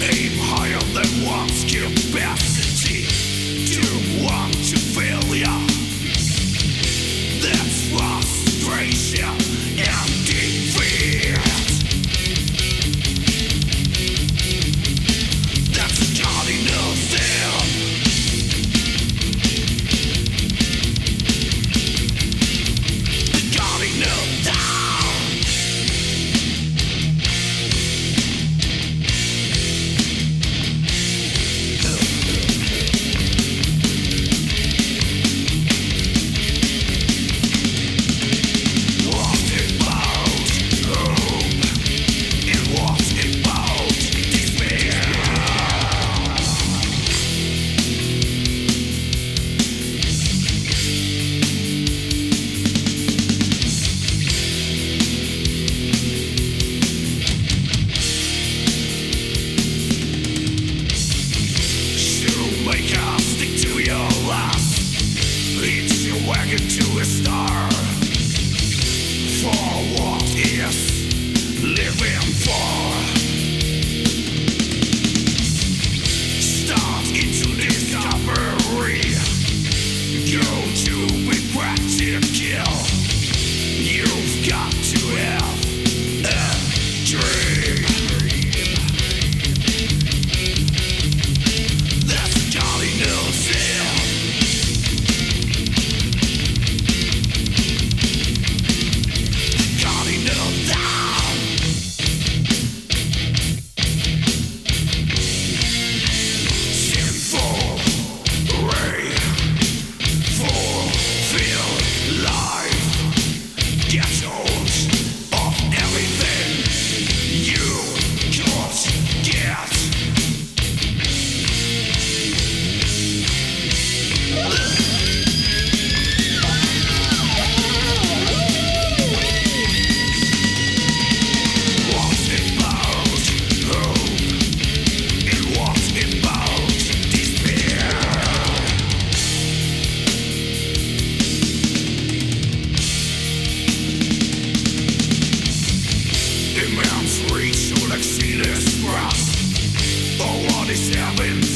Aim higher than one's capacity. Do want to failure. That's frustration and defeat. That's a cardinal sin. The cardinal down. Wagon to a star. For what is living for? Start into discovery. Go to be practical. You've got to have a dream. That's a cardinal sin. Reach to exceed his grasp. Oh, what is happening?